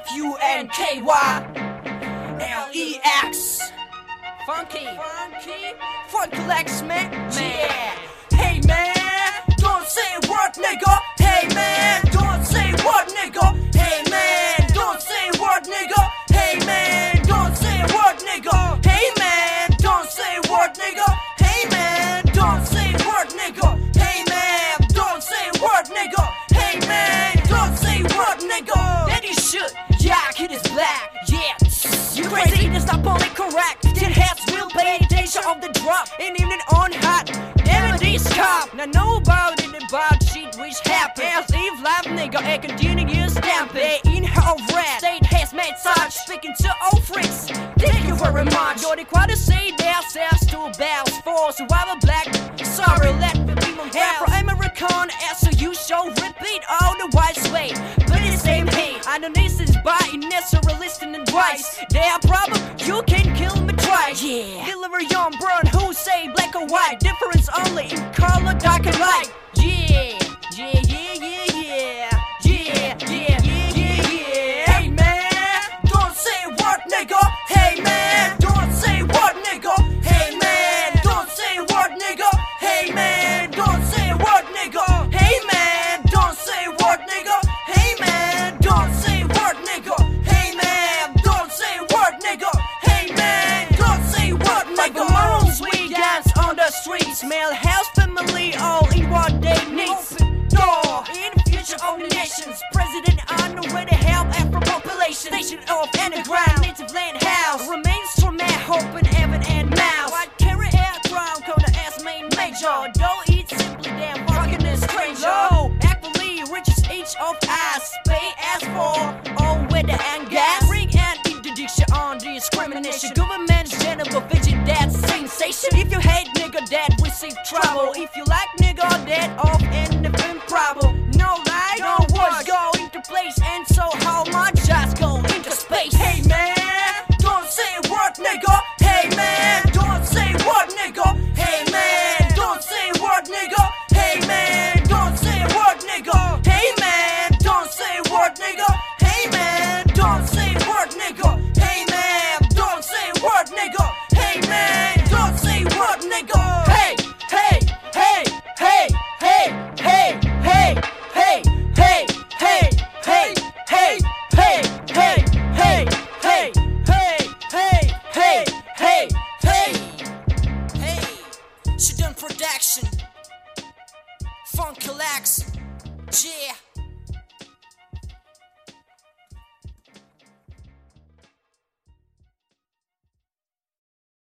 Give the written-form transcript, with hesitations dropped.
F-U-N-K-Y-L-E-X. Funky Lex, man. Hey man, don't say what, nigga. Hey man, don't say what, nigga. Hey man, don't say what, nigga. Hey man, don't say what, nigga. Hey man, don't say what, nigga. Hey man, don't say what, nigga. Hey man, don't say what, nigga. Hey man, don't say what, nigga. That is shit. Yeah, kid is black. Yeah, you crazy? That's not only correct. Ten heads will pay attention of the drop. And even on hot, never this cop. Now know about it, about shit which happened. As if life nigga a continuous stampede. In her red state has made such. Speaking to all freaks, thank you very much. You're required to say themselves to bells for survival black. Sorry, let me be my Afro-American, so you shall repeat all the wise way. But it's same hate. I don't need this by unnecessary listening advice. They are problem, you can kill me twice. Yeah, deliver young burn who say black or white. Difference only in color, dark and light. Yeah. Hey man, don't say what, nigga. Hey man, don't say what, nigga. Hey man, don't say what, nigga. Hey man, don't say what, nigga. Hey man, don't say what, nigga. Hey man, don't say what, nigga. Hey man, don't say what, nigga. Hey man, don't say what, nigga. Like the morals we dance on the streets, male house family all in what they need. Open door in the future of the nations. President already help Afro population. Nation of underground native land house remains for man hope in heaven and mouse. White carry aircraft called the S main major. Don't eat simply damn fucking a stranger. Actually reaches each of us. Pay as for all weather and gas. Bring an interdiction on discrimination. Government's general vision that's sensation. If you hate nigga that we see trouble. If you like nigga that off and the problem. No lie, no words go into place. And so how much just go into space. Hey man, don't say what, nigga. Hey man, don't say what, nigga. Hey man, don't say what, nigga. Hey man, don't say what, nigga. Hey man, don't say what, nigga. Hey man, don't say what, nigga. Hey man, don't say what, nigga. Hey man, don't say what, nigga. Hey. Production, Funky Lex, yeah.